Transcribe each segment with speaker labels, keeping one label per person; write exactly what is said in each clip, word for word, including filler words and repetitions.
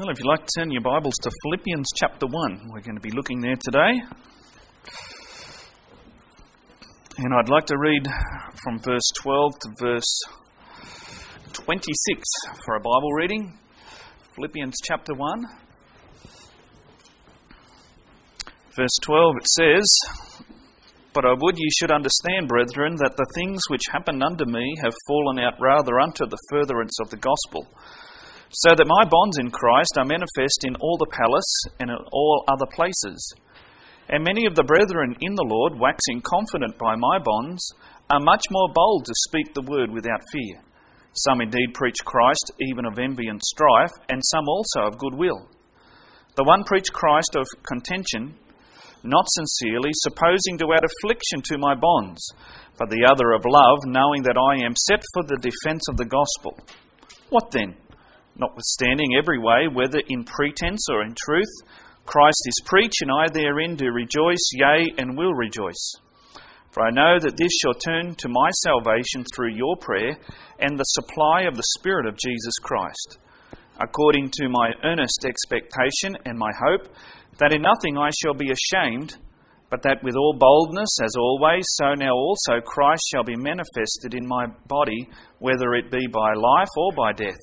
Speaker 1: Well, if you'd like to turn your Bibles to Philippians chapter one, we're going to be looking there today. And I'd like to read from verse twelve to verse twenty-six for a Bible reading. Philippians chapter one. Verse twelve, it says, "But I would ye should understand, brethren, that the things which happened unto me have fallen out rather unto the furtherance of the gospel, so that my bonds in Christ are manifest in all the palace and in all other places. And many of the brethren in the Lord, waxing confident by my bonds, are much more bold to speak the word without fear. Some indeed preach Christ, even of envy and strife, and some also of goodwill. The one preach Christ of contention, not sincerely, supposing to add affliction to my bonds, but the other of love, knowing that I am set for the defence of the gospel. What then? Notwithstanding every way, whether in pretence or in truth, Christ is preached, and I therein do rejoice, yea, and will rejoice. For I know that this shall turn to my salvation through your prayer and the supply of the Spirit of Jesus Christ, according to my earnest expectation and my hope, that in nothing I shall be ashamed, but that with all boldness, as always, so now also Christ shall be manifested in my body, whether it be by life or by death.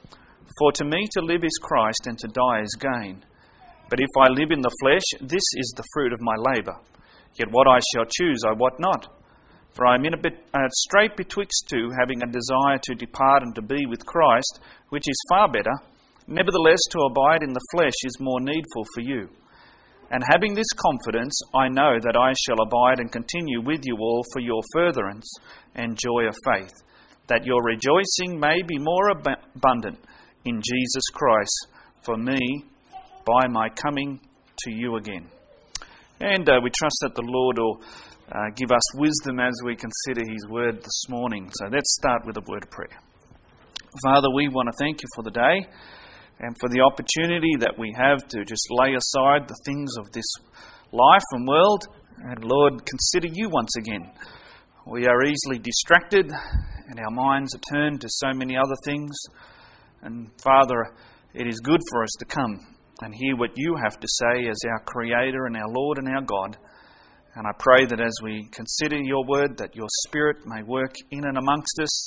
Speaker 1: For to me to live is Christ, and to die is gain. But if I live in the flesh, this is the fruit of my labour. Yet what I shall choose I wot not. For I am in a bit uh, strait betwixt two, having a desire to depart and to be with Christ, which is far better. Nevertheless, to abide in the flesh is more needful for you. And having this confidence, I know that I shall abide and continue with you all for your furtherance and joy of faith, that your rejoicing may be more ab- abundant in Jesus Christ for me by my coming to you again." And uh, we trust that the Lord will uh, give us wisdom as we consider His word this morning. So let's start with a word of prayer. Father, we want to thank you for the day and for the opportunity that we have to just lay aside the things of this life and world and, Lord, consider you once again. We are easily distracted and our minds are turned to so many other things. And Father, it is good for us to come and hear what you have to say as our Creator and our Lord and our God. And I pray that as we consider your word, that your Spirit may work in and amongst us,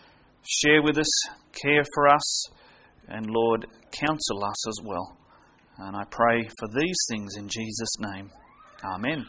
Speaker 1: share with us, care for us, and Lord, counsel us as well. And I pray for these things in Jesus' name. Amen.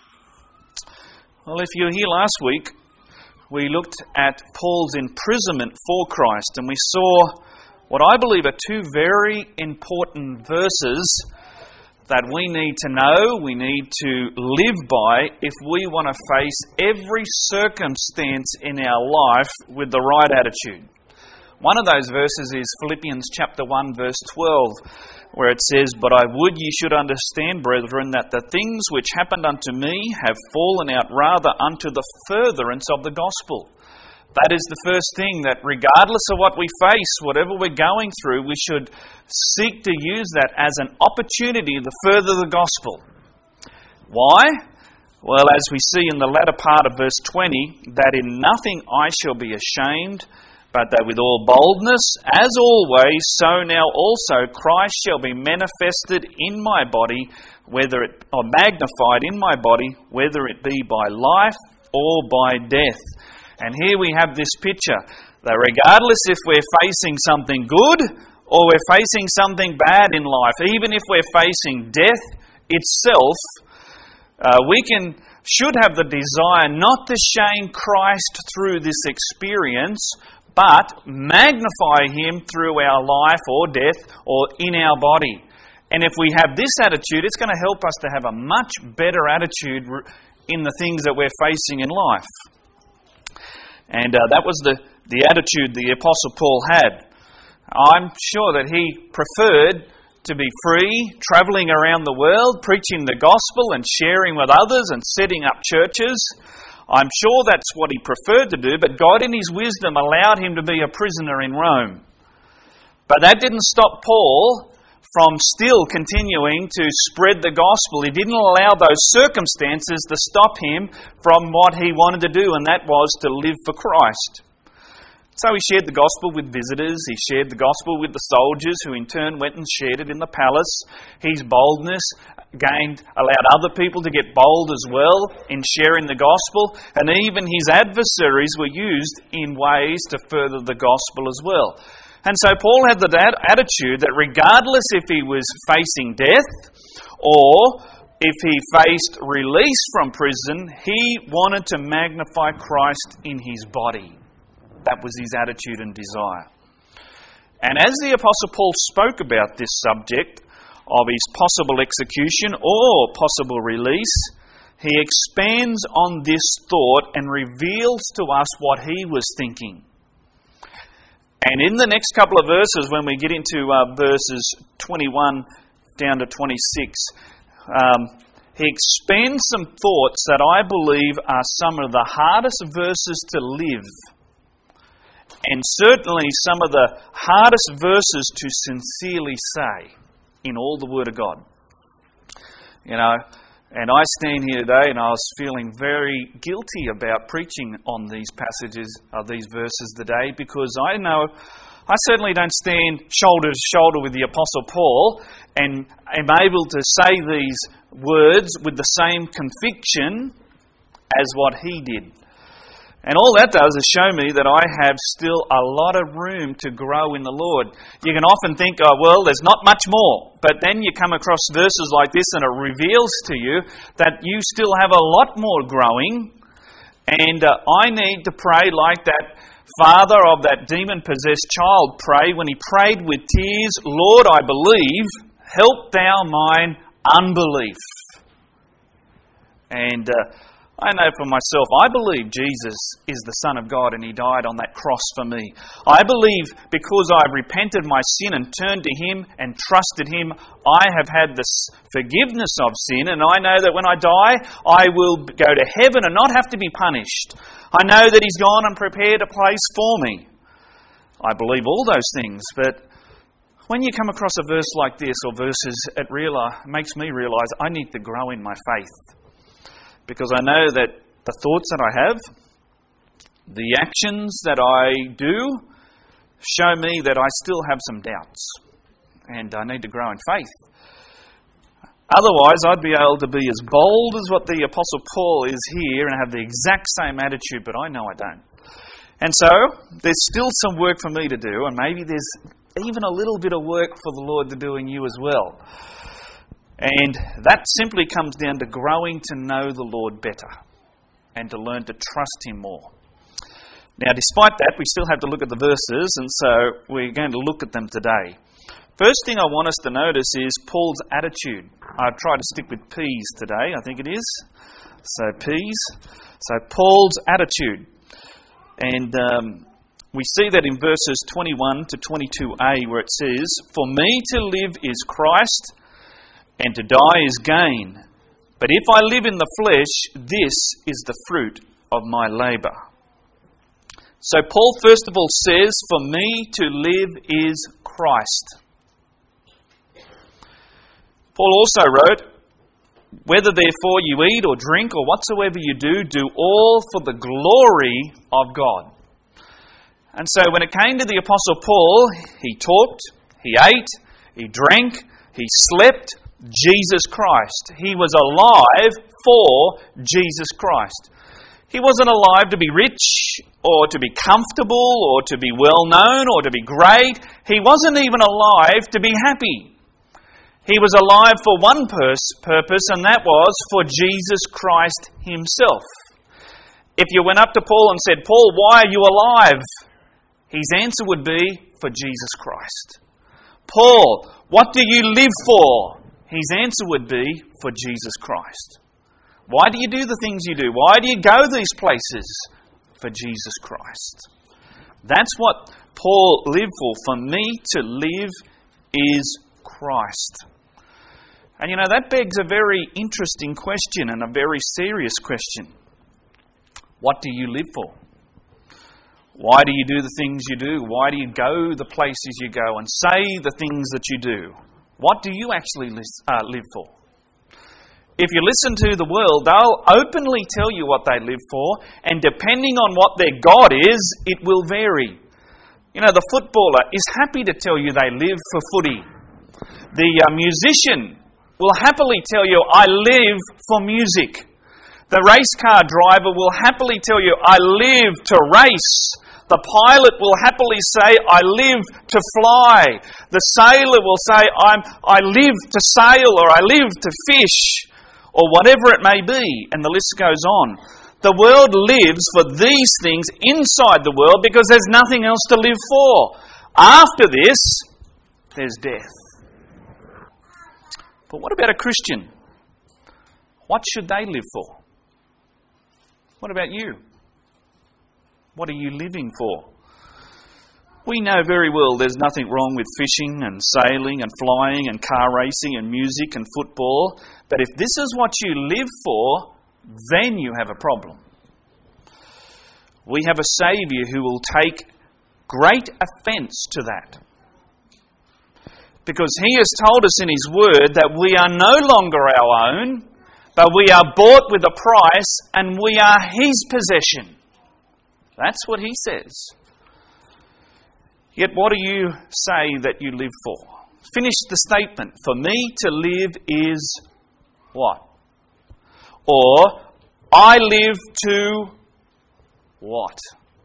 Speaker 1: Well, if you were here last week, we looked at Paul's imprisonment for Christ, and we saw what I believe are two very important verses that we need to know, we need to live by if we want to face every circumstance in our life with the right attitude. One of those verses is Philippians chapter one, verse twelve, where it says, "But I would ye should understand, brethren, that the things which happened unto me have fallen out rather unto the furtherance of the gospel." That is the first thing, that regardless of what we face, whatever we're going through, we should seek to use that as an opportunity to further the gospel. Why? Well, as we see in the latter part of verse twenty, "That in nothing I shall be ashamed, but that with all boldness, as always, so now also Christ shall be manifested in my body, whether it or magnified in my body, whether it be by life or by death." And here we have this picture that regardless if we're facing something good or we're facing something bad in life, even if we're facing death itself, uh, we can should have the desire not to shame Christ through this experience, but magnify Him through our life or death or in our body. And if we have this attitude, it's going to help us to have a much better attitude in the things that we're facing in life. And uh, that was the, the attitude the Apostle Paul had. I'm sure that he preferred to be free, travelling around the world, preaching the gospel and sharing with others and setting up churches. I'm sure that's what he preferred to do, but God in His wisdom allowed him to be a prisoner in Rome. But that didn't stop Paul from still continuing to spread the gospel. He didn't allow those circumstances to stop him from what he wanted to do, and that was to live for Christ. So he shared the gospel with visitors, he shared the gospel with the soldiers, who in turn went and shared it in the palace. His boldness gained, allowed other people to get bold as well in sharing the gospel, and even his adversaries were used in ways to further the gospel as well. And so Paul had the attitude that regardless if he was facing death or if he faced release from prison, he wanted to magnify Christ in his body. That was his attitude and desire. And as the Apostle Paul spoke about this subject of his possible execution or possible release, he expands on this thought and reveals to us what he was thinking. And in the next couple of verses, when we get into uh, verses twenty-one down to twenty-six, um, he expands some thoughts that I believe are some of the hardest verses to live, and certainly some of the hardest verses to sincerely say in all the Word of God. You know, and I stand here today and I was feeling very guilty about preaching on these passages of these verses today, because I know I certainly don't stand shoulder to shoulder with the Apostle Paul and am able to say these words with the same conviction as what he did. And all that does is show me that I have still a lot of room to grow in the Lord. You can often think, oh, well, there's not much more. But then you come across verses like this and it reveals to you that you still have a lot more growing. And uh, I need to pray like that father of that demon-possessed child prayed when he prayed with tears, Lord, I believe, help thou mine unbelief. And Uh, I know for myself, I believe Jesus is the Son of God and He died on that cross for me. I believe because I've repented my sin and turned to Him and trusted Him, I have had the forgiveness of sin, and I know that when I die, I will go to heaven and not have to be punished. I know that He's gone and prepared a place for me. I believe all those things, but when you come across a verse like this or verses, it realize, makes me realise I need to grow in my faith. Because I know that the thoughts that I have, the actions that I do, show me that I still have some doubts. And I need to grow in faith. Otherwise, I'd be able to be as bold as what the Apostle Paul is here and have the exact same attitude, but I know I don't. And so, there's still some work for me to do, and maybe there's even a little bit of work for the Lord to do in you as well. And that simply comes down to growing to know the Lord better and to learn to trust Him more. Now, despite that, we still have to look at the verses, and so we're going to look at them today. First thing I want us to notice is Paul's attitude. I've tried to stick with P's today, I think it is. So P's. So Paul's attitude. And um, we see that in verses twenty-one to twenty-two a, where it says, For me to live is Christ, and to die is gain. But if I live in the flesh, this is the fruit of my labour. So Paul first of all says, for me to live is Christ. Paul also wrote, whether therefore you eat or drink or whatsoever you do, do all for the glory of God. And so when it came to the Apostle Paul, he talked, he ate, he drank, he slept, Jesus Christ. He was alive for Jesus Christ. He wasn't alive to be rich or to be comfortable or to be well known or to be great. He wasn't even alive to be happy. He was alive for one purpose, and that was for Jesus Christ Himself. If you went up to Paul and said, Paul, why are you alive? His answer would be, for Jesus Christ. Paul, what do you live for? His answer would be, for Jesus Christ. Why do you do the things you do? Why do you go these places? For Jesus Christ. That's what Paul lived for. For me to live is Christ. And you know, that begs a very interesting question and a very serious question. What do you live for? Why do you do the things you do? Why do you go the places you go and say the things that you do? What do you actually live for? If you listen to the world, they'll openly tell you what they live for, and depending on what their God is, it will vary. You know, the footballer is happy to tell you they live for footy. The uh, musician will happily tell you, I live for music. The race car driver will happily tell you, I live to race. The pilot will happily say, I live to fly. The sailor will say, I'm, I live to sail, or I live to fish, or whatever it may be. And the list goes on. The world lives for these things inside the world because there's nothing else to live for. After this, there's death. But what about a Christian? What should they live for? What about you? What are you living for? We know very well there's nothing wrong with fishing and sailing and flying and car racing and music and football. But if this is what you live for, then you have a problem. We have a Saviour who will take great offence to that. Because He has told us in His Word that we are no longer our own, but we are bought with a price and we are His possession. That's what He says. Yet what do you say that you live for? Finish the statement. For me to live is what? Or, I live to what?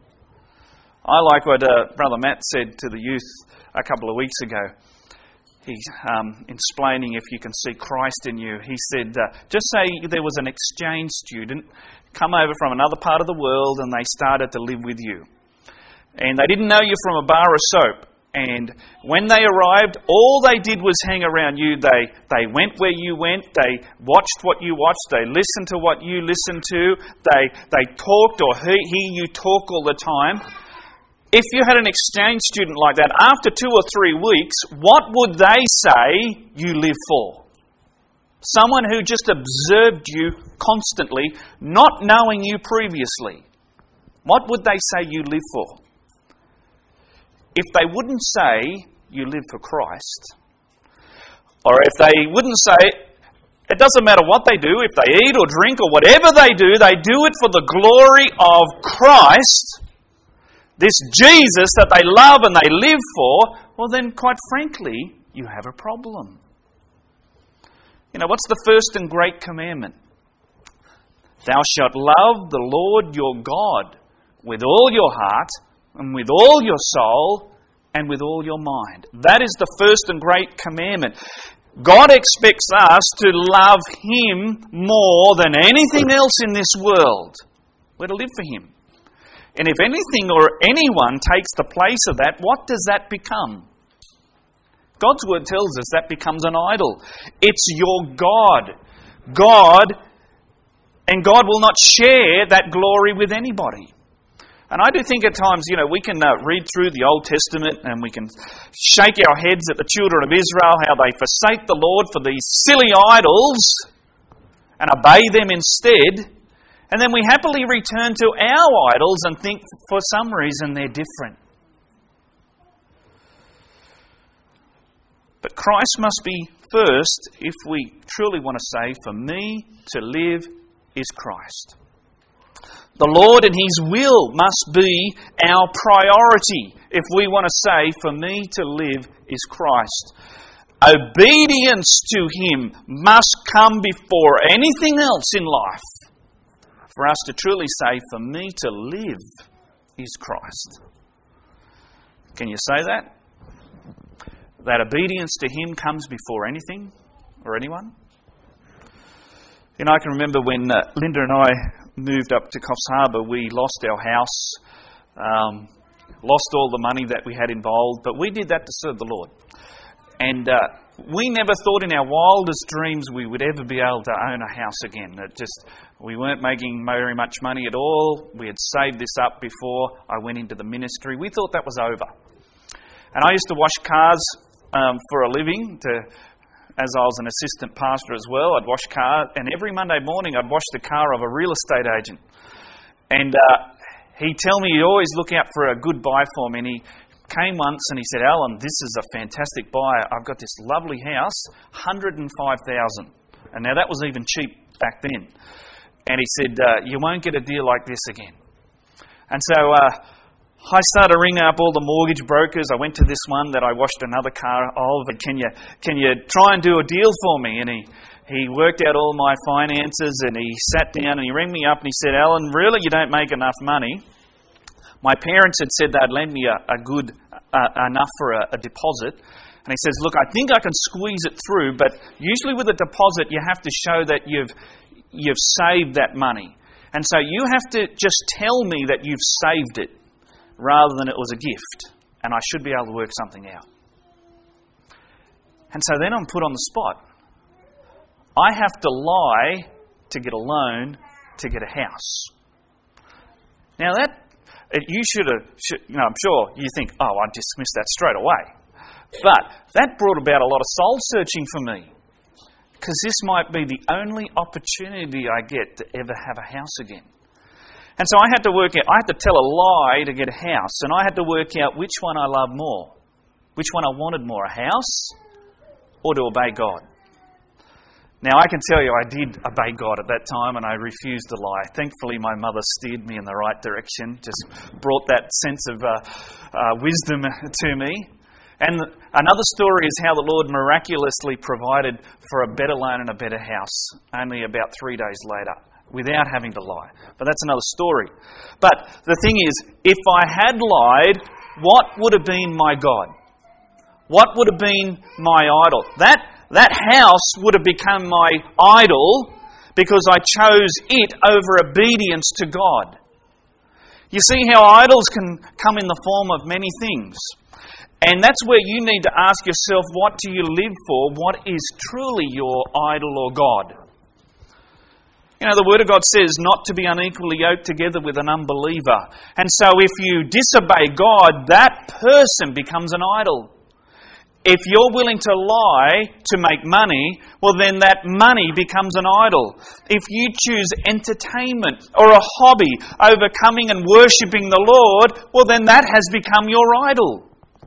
Speaker 1: I like what uh, Brother Matt said to the youth a couple of weeks ago. He's um, explaining if you can see Christ in you. He said, uh, just say there was an exchange student come over from another part of the world and they started to live with you. And they didn't know you from a bar of soap. And when they arrived, all they did was hang around you. They they went where you went. They watched what you watched. They listened to what you listened to. They, they talked or hear you talk all the time. If you had an exchange student like that, after two or three weeks, what would they say you live for? Someone who just observed you constantly, not knowing you previously. What would they say you live for? If they wouldn't say you live for Christ, or if they wouldn't say, it doesn't matter what they do, if they eat or drink or whatever they do, they do it for the glory of Christ, this Jesus that they love and they live for, well then, quite frankly, you have a problem. You know, what's the first and great commandment? Thou shalt love the Lord your God with all your heart, and with all your soul, and with all your mind. That is the first and great commandment. God expects us to love Him more than anything else in this world. We're to live for Him. And if anything or anyone takes the place of that, what does that become? God's Word tells us that becomes an idol. It's your God. God, and God will not share that glory with anybody. And I do think at times, you know, we can uh, read through the Old Testament and we can shake our heads at the children of Israel, how they forsake the Lord for these silly idols and obey them instead. And then we happily return to our idols and think for some reason they're different. But Christ must be first if we truly want to say, for me to live is Christ. The Lord and His will must be our priority if we want to say, for me to live is Christ. Obedience to Him must come before anything else in life for us to truly say, for me to live is Christ. Can you say that? That obedience to Him comes before anything or anyone? You know, I can remember when uh, Linda and I moved up to Coffs Harbour, we lost our house, um, lost all the money that we had involved, but we did that to serve the Lord. And uh, we never thought in our wildest dreams we would ever be able to own a house again. It just, we weren't making very much money at all. We had saved this up before I went into the ministry. We thought that was over. And I used to wash cars um, for a living, to, as I was an assistant pastor as well. I'd wash cars, and every Monday morning I'd wash the car of a real estate agent. And uh, he'd tell me he'd always look out for a good buy for me. And he came once and he said, Alan, this is a fantastic buy. I've got this lovely house, one hundred five thousand dollars. And now that was even cheap back then. And he said, uh, you won't get a deal like this again. And so uh, I started ringing up all the mortgage brokers. I went to this one that I washed another car of. Can you can you try and do a deal for me? And he, he worked out all my finances, and he sat down and he rang me up and he said, Alan, really you don't make enough money. My parents had said they'd lend me a, a good, uh, enough for a, a deposit. And he says, look, I think I can squeeze it through, but usually with a deposit you have to show that you've you've saved that money. And so you have to just tell me that you've saved it, rather than it was a gift, and I should be able to work something out. And so then I'm put on the spot. I have to lie to get a loan to get a house. Now that, you should have, should, you know, I'm sure you think, oh, I dismissed that straight away. But that brought about a lot of soul searching for me, because this might be the only opportunity I get to ever have a house again. And so I had to work out, I had to tell a lie to get a house, and I had to work out which one I loved more, which one I wanted more, a house or to obey God. Now I can tell you I did obey God at that time, and I refused to lie. Thankfully my mother steered me in the right direction, just brought that sense of uh, uh, wisdom to me. And another story is how the Lord miraculously provided for a better loan and a better house, only about three days later, without having to lie. But that's another story. But the thing is, if I had lied, what would have been my God? What would have been my idol? That, that house would have become my idol because I chose it over obedience to God. You see how idols can come in the form of many things. And that's where you need to ask yourself, what do you live for? What is truly your idol or God? You know, the Word of God says not to be unequally yoked together with an unbeliever. And so if you disobey God, that person becomes an idol. If you're willing to lie to make money, well then that money becomes an idol. If you choose entertainment or a hobby over coming and worshipping the Lord, well then that has become your idol.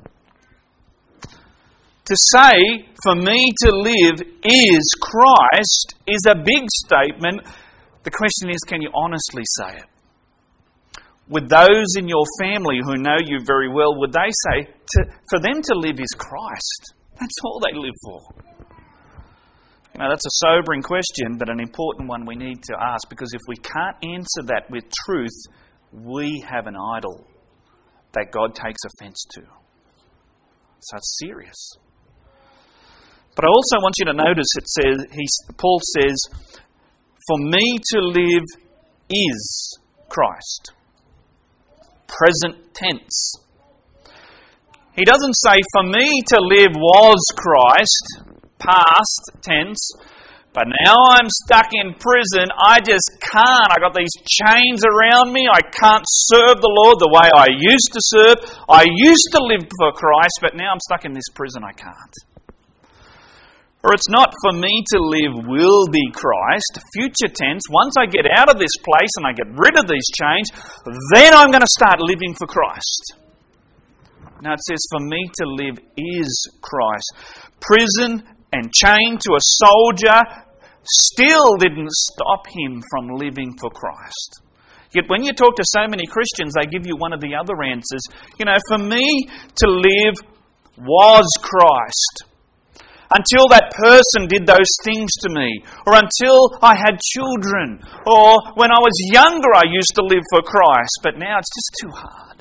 Speaker 1: To say, for me to live is Christ, is a big statement. The question is, can you honestly say it? Would those in your family who know you very well, would they say, to, for them to live is Christ? That's all they live for. You know, that's a sobering question, but an important one we need to ask, because if we can't answer that with truth, we have an idol that God takes offence to. So it's serious. But I also want you to notice it says, he, Paul says, for me to live is Christ. Present tense. He doesn't say, for me to live was Christ, past tense, but now I'm stuck in prison, I just can't. I got these chains around me, I can't serve the Lord the way I used to serve. I used to live for Christ, but now I'm stuck in this prison, I can't. Or it's not, for me to live will be Christ, future tense. Once I get out of this place and I get rid of these chains, then I'm going to start living for Christ. Now it says, for me to live is Christ. Prison and chained to a soldier still didn't stop him from living for Christ. Yet when you talk to so many Christians, they give you one of the other answers. You know, for me to live was Christ. Until that person did those things to me, or until I had children, or when I was younger I used to live for Christ, but now it's just too hard.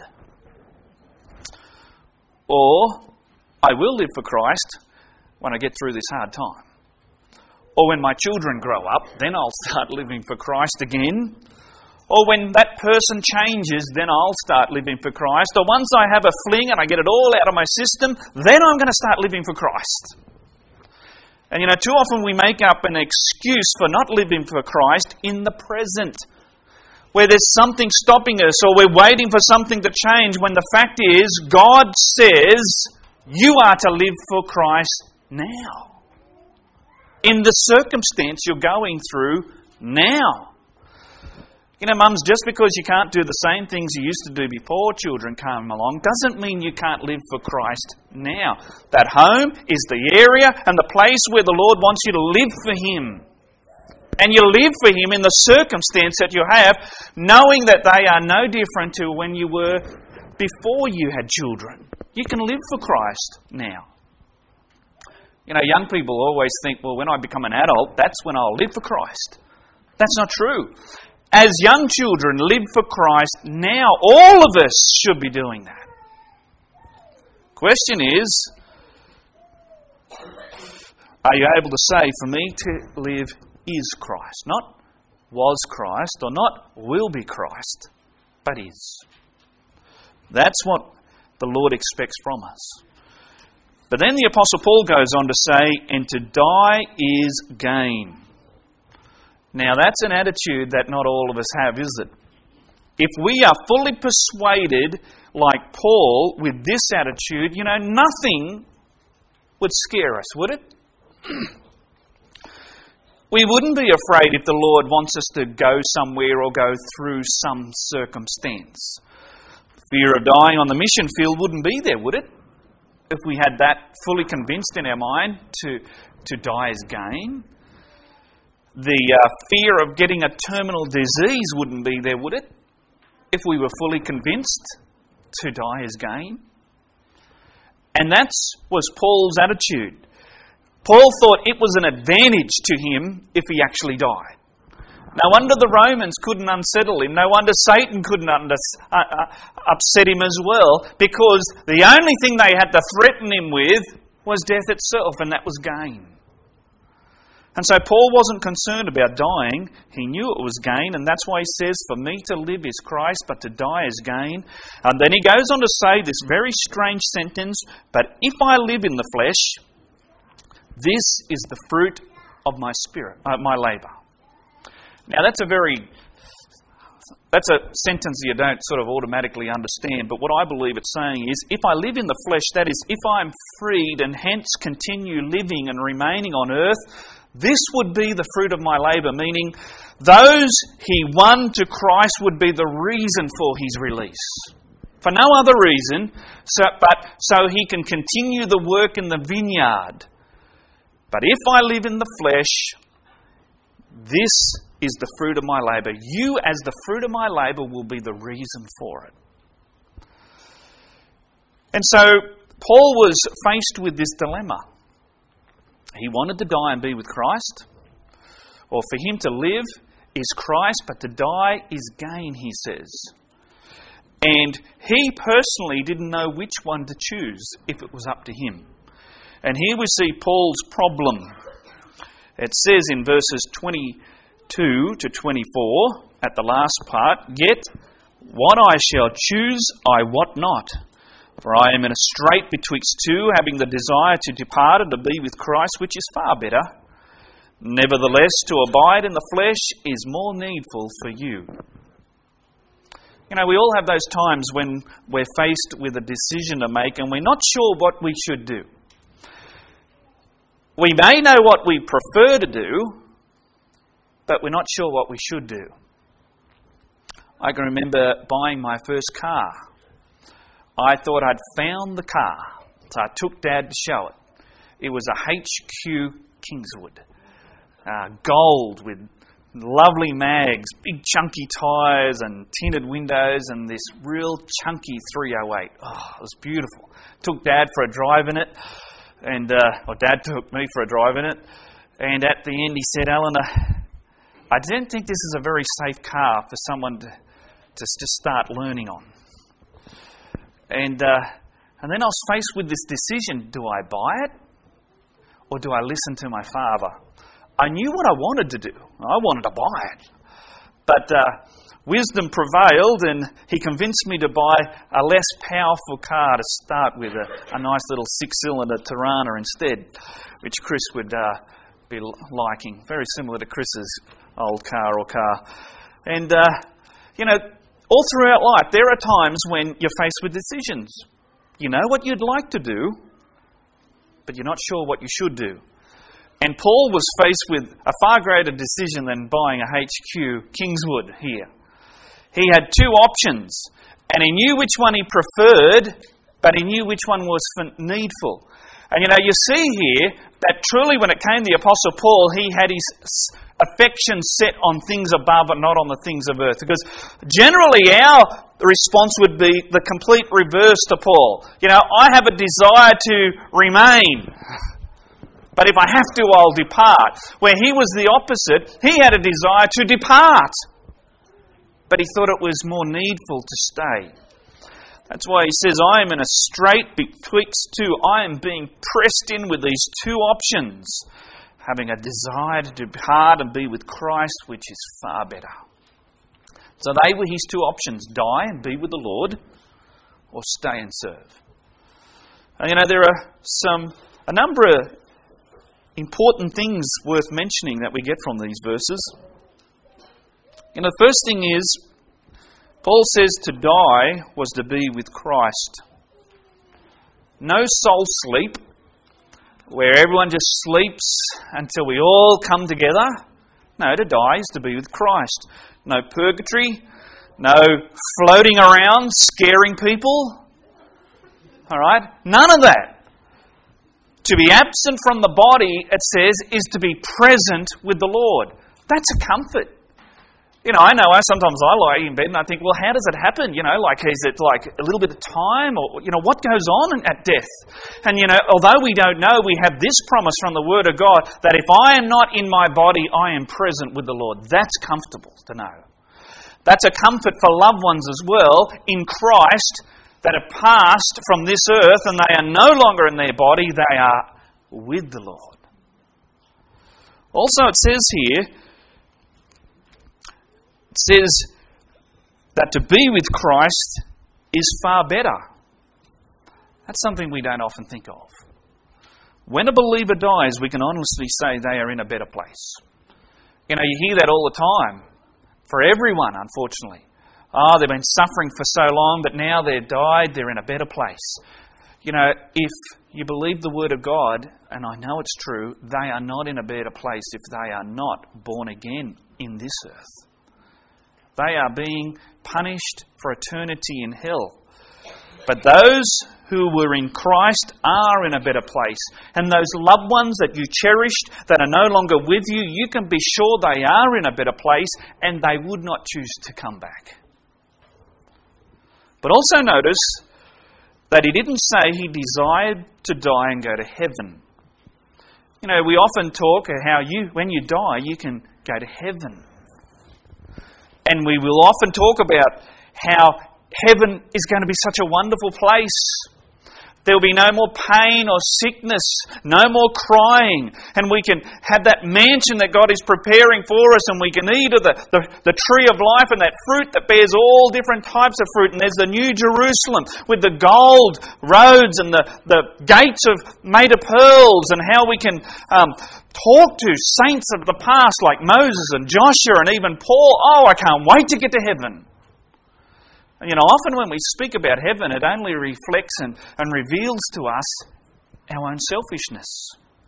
Speaker 1: Or I will live for Christ when I get through this hard time. Or when my children grow up, then I'll start living for Christ again. Or when that person changes, then I'll start living for Christ. Or once I have a fling and I get it all out of my system, then I'm going to start living for Christ. And you know, too often we make up an excuse for not living for Christ in the present, where there's something stopping us or we're waiting for something to change, when the fact is God says you are to live for Christ now. In the circumstance you're going through now. You know, mums, just because you can't do the same things you used to do before children came along doesn't mean you can't live for Christ now. That home is the area and the place where the Lord wants you to live for Him. And you live for Him in the circumstance that you have, knowing that they are no different to when you were before you had children. You can live for Christ now. You know, young people always think, well, when I become an adult, that's when I'll live for Christ. That's not true. As young children live for Christ now, all of us should be doing that. Question is, are you able to say, for me to live is Christ? Not was Christ, or not will be Christ, but is. That's what the Lord expects from us. But then the Apostle Paul goes on to say, and to die is gain. Now that's an attitude that not all of us have, is it? If we are fully persuaded, like Paul, with this attitude, you know, nothing would scare us, would it? We wouldn't be afraid if the Lord wants us to go somewhere or go through some circumstance. Fear of dying on the mission field wouldn't be there, would it? If we had that fully convinced in our mind to, to die is gain. The uh, fear of getting a terminal disease wouldn't be there, would it? If we were fully convinced to die is gain. And that was Paul's attitude. Paul thought it was an advantage to him if he actually died. No wonder the Romans couldn't unsettle him. No wonder Satan couldn't under, uh, uh, upset him as well, because the only thing they had to threaten him with was death itself, and that was gain. And so Paul wasn't concerned about dying. He knew it was gain, and that's why he says, for me to live is Christ, but to die is gain. And then he goes on to say this very strange sentence, but if I live in the flesh, this is the fruit of my spirit, uh, my labour. Now that's a very, that's a sentence you don't sort of automatically understand, but what I believe it's saying is, if I live in the flesh, that is, if I'm freed and hence continue living and remaining on earth, this would be the fruit of my labour, meaning those he won to Christ would be the reason for his release. For no other reason, so, but so he can continue the work in the vineyard. But if I live in the flesh, this is the fruit of my labour. You, as the fruit of my labour, will be the reason for it. And so Paul was faced with this dilemma. He wanted to die and be with Christ, or for him to live is Christ, but to die is gain, he says. And he personally didn't know which one to choose if it was up to him. And here we see Paul's problem. It says in verses twenty-two to twenty-four, at the last part, yet what I shall choose I wot not. For I am in a strait betwixt two, having the desire to depart and to be with Christ, which is far better. Nevertheless, to abide in the flesh is more needful for you. You know, we all have those times when we're faced with a decision to make and we're not sure what we should do. We may know what we prefer to do, but we're not sure what we should do. I can remember buying my first car. I thought I'd found the car, so I took Dad to show it. It was a H Q Kingswood, uh, gold with lovely mags, big chunky tyres and tinted windows and this real chunky three oh eight. Oh, it was beautiful. Took Dad for a drive in it, and uh, or Dad took me for a drive in it, and at the end he said, Eleanor, I don't think this is a very safe car for someone to, to just start learning on. And uh, and then I was faced with this decision, do I buy it or do I listen to my father? I knew what I wanted to do. I wanted to buy it. But uh, wisdom prevailed and he convinced me to buy a less powerful car to start with, a, a nice little six-cylinder Tirana instead, which Chris would uh, be liking. Very similar to Chris's old car or car. And, uh, you know, all throughout life, there are times when you're faced with decisions. You know what you'd like to do, but you're not sure what you should do. And Paul was faced with a far greater decision than buying a H Q Kingswood here. He had two options, and he knew which one he preferred, but he knew which one was needful. And you know, you see here that truly when it came to the Apostle Paul, he had his affection set on things above and not on the things of earth. Because generally our response would be the complete reverse to Paul. You know, I have a desire to remain, but if I have to, I'll depart. Where he was the opposite, he had a desire to depart, but he thought it was more needful to stay. That's why he says, I am in a strait betwixt two. I am being pressed in with these two options, having a desire to depart and be with Christ, which is far better. So they were his two options: die and be with the Lord, or stay and serve. And you know, there are some a number of important things worth mentioning that we get from these verses. You know, the first thing is, Paul says to die was to be with Christ. No soul sleep, where everyone just sleeps until we all come together. No, to die is to be with Christ. No purgatory, no floating around scaring people. All right? None of that. To be absent from the body, it says, is to be present with the Lord. That's a comfort. You know, I know I sometimes I lie in bed and I think, well, how does it happen? You know, like, is it like a little bit of time, or, you know, what goes on at death? And, you know, although we don't know, we have this promise from the Word of God that if I am not in my body, I am present with the Lord. That's comfortable to know. That's a comfort for loved ones as well in Christ, that have passed from this earth and they are no longer in their body, they are with the Lord. Also, it says here, it says that to be with Christ is far better. That's something we don't often think of. When a believer dies, we can honestly say they are in a better place. You know, you hear that all the time. For everyone, unfortunately. Oh, they've been suffering for so long, but now they've died, they're in a better place. You know, if you believe the Word of God, and I know it's true, they are not in a better place if they are not born again in this earth. They are being punished for eternity in hell. But those who were in Christ are in a better place. And those loved ones that you cherished that are no longer with you, you can be sure they are in a better place and they would not choose to come back. But also notice that he didn't say he desired to die and go to heaven. You know, we often talk how you, when you die, you can go to heaven. And we will often talk about how heaven is going to be such a wonderful place. There will be no more pain or sickness, no more crying. And we can have that mansion that God is preparing for us, and we can eat of the, the, the tree of life and that fruit that bears all different types of fruit. And there's the New Jerusalem with the gold roads and the, the gates of made of pearls, and how we can um, talk to saints of the past like Moses and Joshua and even Paul. Oh, I can't wait to get to heaven. And you know, often when we speak about heaven, it only reflects and, and reveals to us our own selfishness.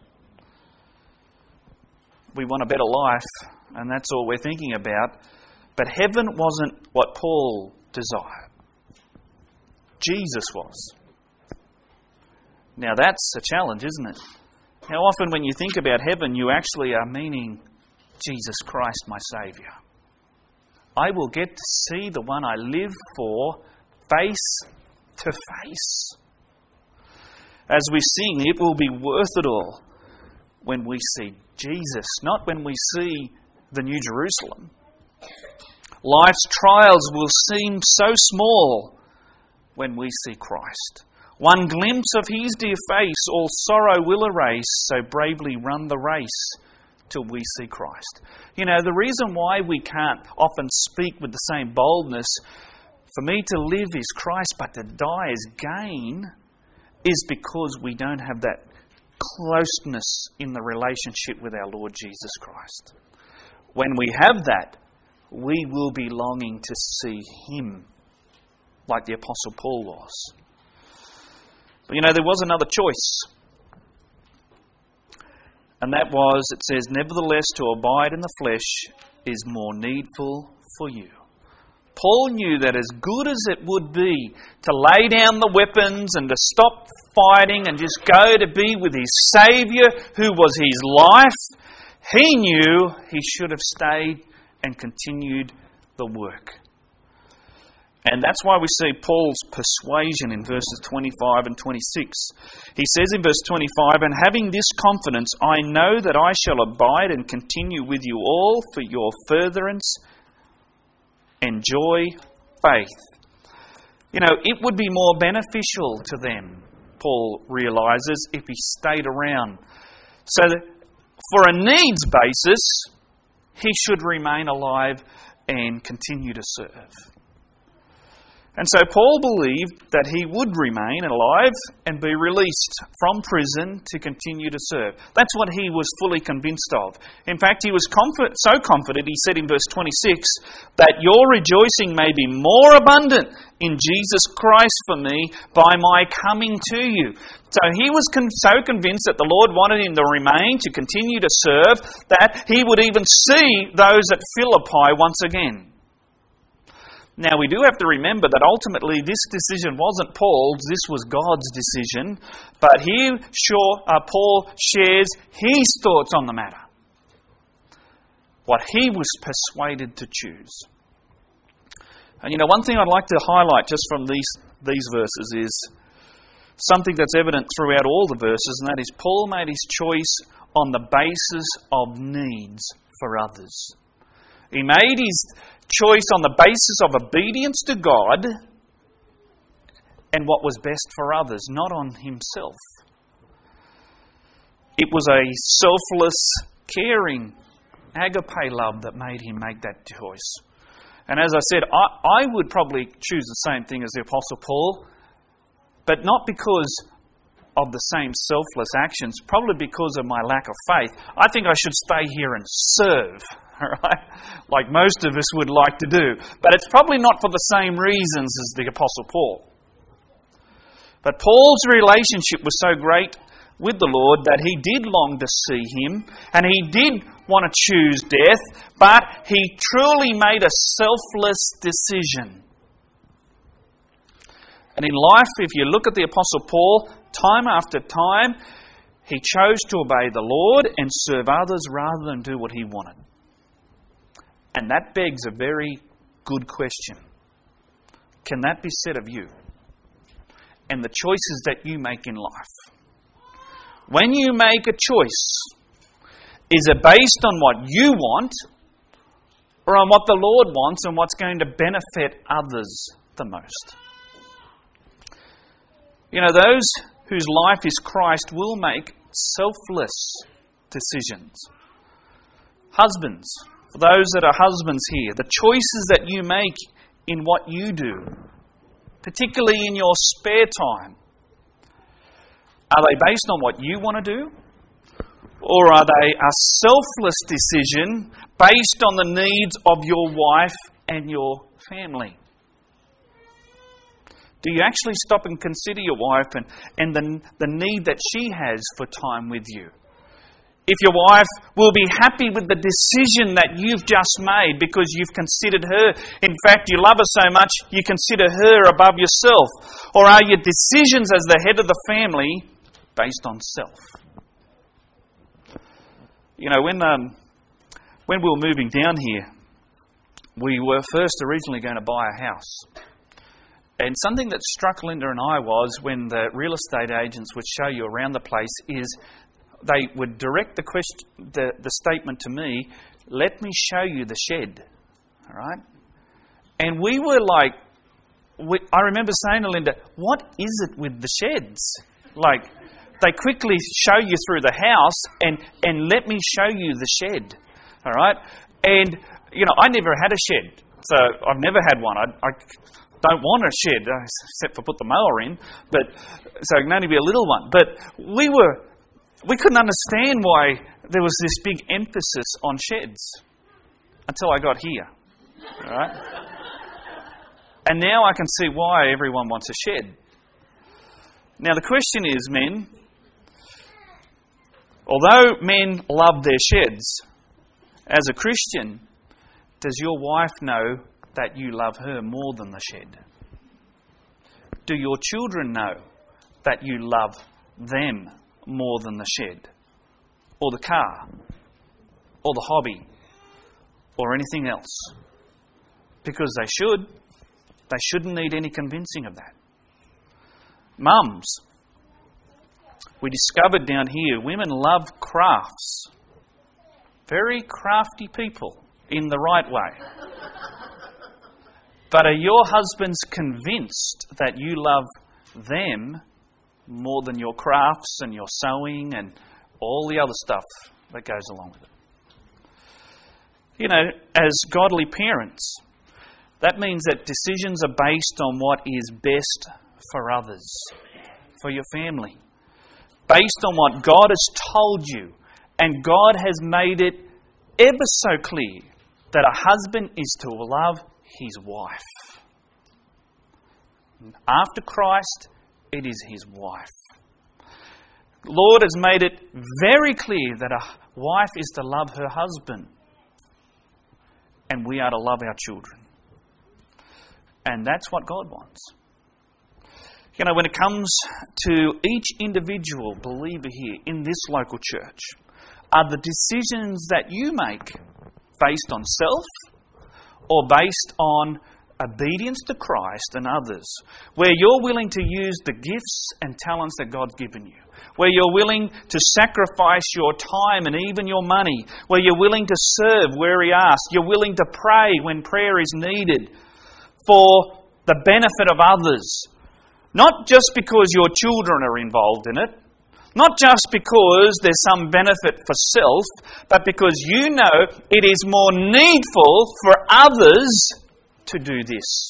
Speaker 1: We want a better life, and that's all we're thinking about. But heaven wasn't what Paul desired. Jesus was. Now that's a challenge, isn't it? How often when you think about heaven, you actually are meaning Jesus Christ, my Saviour. I will get to see the one I live for face to face. As we sing, it will be worth it all when we see Jesus, not when we see the New Jerusalem. Life's trials will seem so small when we see Christ. One glimpse of His dear face, all sorrow will erase, so bravely run the race till we see Christ. You know, the reason why we can't often speak with the same boldness, for me to live is Christ, but to die is gain, is because we don't have that closeness in the relationship with our Lord Jesus Christ. When we have that, we will be longing to see Him, like the Apostle Paul was. But you know, there was another choice. And that was, it says, nevertheless, to abide in the flesh is more needful for you. Paul knew that as good as it would be to lay down the weapons and to stop fighting and just go to be with his Saviour, who was his life, He knew he should have stayed and continued the work. And that's why we see Paul's persuasion in verses twenty-five and twenty-six. He says in verse twenty-five, "And having this confidence, I know that I shall abide and continue with you all for your furtherance and joy, faith." You know, it would be more beneficial to them, Paul realises, if he stayed around. So that for a needs basis, he should remain alive and continue to serve. And so Paul believed that he would remain alive and be released from prison to continue to serve. That's what he was fully convinced of. In fact, he was confident, so confident, he said in verse twenty-six, "that your rejoicing may be more abundant in Jesus Christ for me by my coming to you." So he was con- so convinced that the Lord wanted him to remain, to continue to serve, that he would even see those at Philippi once again. Now, we do have to remember that ultimately this decision wasn't Paul's, this was God's decision. But here, sure, uh, Paul shares his thoughts on the matter. What he was persuaded to choose. And you know, one thing I'd like to highlight just from these, these verses is something that's evident throughout all the verses, and that is Paul made his choice on the basis of needs for others. He made his choice on the basis of obedience to God and what was best for others, not on himself. It was a selfless, caring, agape love that made him make that choice. And as I said, I, I would probably choose the same thing as the Apostle Paul, but not because of the same selfless actions, probably because of my lack of faith. I think I should stay here and serve. All right, like most of us would like to do. But it's probably not for the same reasons as the Apostle Paul. But Paul's relationship was so great with the Lord that he did long to see him, and he did want to choose death, but he truly made a selfless decision. And in life, if you look at the Apostle Paul, time after time, he chose to obey the Lord and serve others rather than do what he wanted. And that begs a very good question. Can that be said of you? And the choices that you make in life. When you make a choice, is it based on what you want or on what the Lord wants and what's going to benefit others the most? You know, those whose life is Christ will make selfless decisions. Husbands, for those that are husbands here, the choices that you make in what you do, particularly in your spare time, are they based on what you want to do? Or are they a selfless decision based on the needs of your wife and your family? Do you actually stop and consider your wife and, and the, the need that she has for time with you? If your wife will be happy with the decision that you've just made because you've considered her. In fact, you love her so much, you consider her above yourself. Or are your decisions as the head of the family based on self? You know, when um, when we were moving down here, we were first originally going to buy a house. And something that struck Linda and I was when the real estate agents would show you around the place is they would direct the question, the, the statement to me, "Let me show you the shed." All right? And we were like, we, I remember saying to Linda, "What is it with the sheds?" Like, they quickly show you through the house and, and let me show you the shed. All right? And, you know, I never had a shed. So I've never had one. I, I don't want a shed, except for put the mower in. But so it can only be a little one. But we were... We couldn't understand why there was this big emphasis on sheds until I got here. All right? And now I can see why everyone wants a shed. Now the question is, men, although men love their sheds, as a Christian, does your wife know that you love her more than the shed? Do your children know that you love them more than the shed or the car? or the hobby or anything else. Because they should. They shouldn't need any convincing of that. Mums, we discovered down here, women love crafts. Very crafty people in the right way. But are your husbands convinced that you love them more than your crafts and your sewing and all the other stuff that goes along with it? You know, as godly parents, that means that decisions are based on what is best for others, for your family. Based on what God has told you. And God has made it ever so clear that a husband is to love his wife. After Christ, it is his wife. The Lord has made it very clear that a wife is to love her husband. And we are to love our children. And that's what God wants. You know, when it comes to each individual believer here in this local church, are the decisions that you make based on self or based on obedience to Christ and others, where you're willing to use the gifts and talents that God's given you, where you're willing to sacrifice your time and even your money, where you're willing to serve where He asks, you're willing to pray when prayer is needed for the benefit of others, not just because your children are involved in it, not just because there's some benefit for self, but because you know it is more needful for others to do this,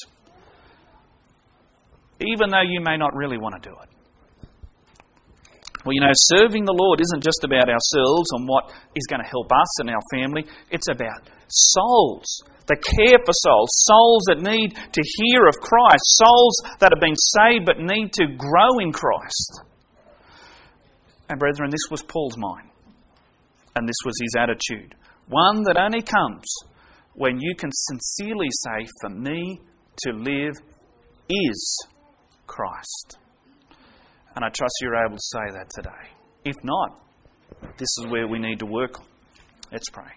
Speaker 1: even though you may not really want to do it. Well, you know, serving the Lord isn't just about ourselves and what is going to help us and our family. It's about souls, the care for souls, souls that need to hear of Christ, souls that have been saved but need to grow in Christ. And brethren, this was Paul's mind. And this was his attitude. One that only comes when you can sincerely say, for me to live is Christ. And I trust you're able to say that today. If not, this is where we need to work on. Let's pray.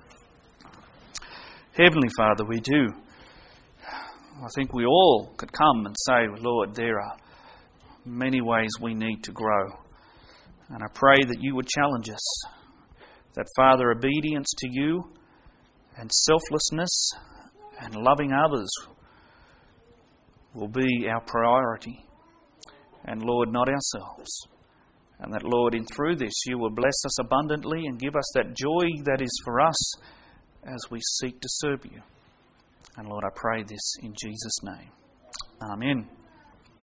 Speaker 1: Heavenly Father, we do. I think we all could come and say, Lord, there are many ways we need to grow. And I pray that you would challenge us. That, Father, obedience to you and selflessness and loving others will be our priority. And, Lord, not ourselves. And that, Lord, in through this you will bless us abundantly and give us that joy that is for us as we seek to serve you. And, Lord, I pray this in Jesus' name. Amen.